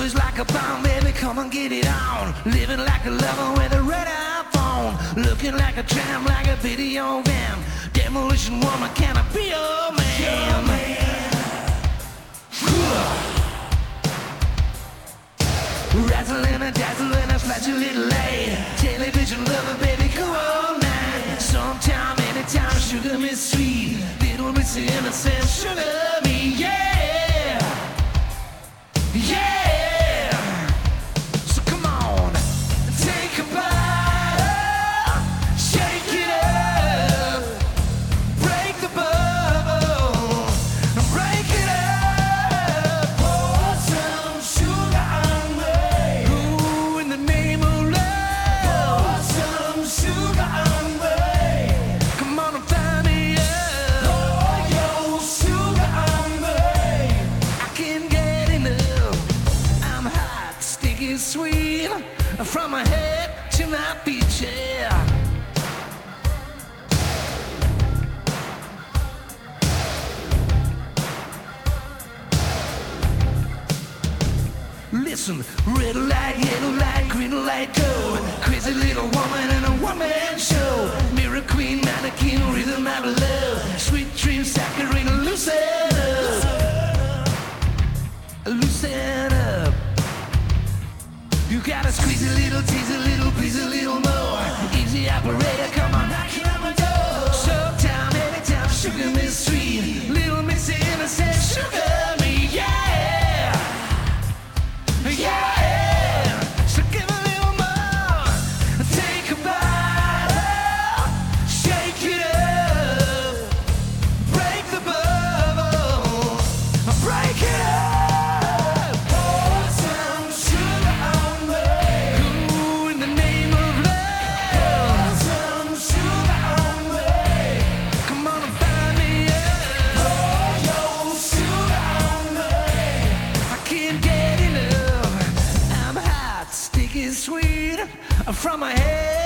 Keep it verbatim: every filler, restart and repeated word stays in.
is like a bomb, baby, come and get it on. Living like a lover with a red iPhone. Looking like a tramp, like a video van. Demolition woman, can I be your man? Your man. Razzling and dazzling, I flash a little late. Television lover, baby, go all night. Sometime, anytime, sugar me sweet. Little miss innocent, sugar me, yeah. Yeah. So come on, take a bite, shake it up, break the bubble, break it up, pour some sugar on me. Ooh, in the name of love, pour some sugar on me. Come on and find me up, pour your sugar on me. I can't get enough. I'm hot, sticky, sweet, from my head to my feet, yeah. Listen, red light, yellow light, green light, go. Crazy little woman in a one-man show. Mirror queen, mannequin, rhythm out of love. Sweet dream, saccharine, loosen up. Loosen up. You gotta squeeze a little, tease a little, please a little more. Easy operator, come on, knocking on my door. Sometime, anytime, sugar me sweet. Little miss innocent, sugar me, yeah. Yeah. So give a little more. Take a bite, shake it up, break the bubble, break it up. Pour some sugar on me. Ooh, in the name of love. Pour some sugar on me. Come on and find me up. Pour your sugar on me. I can't get enough. I'm hot, sticky, sweet, from my head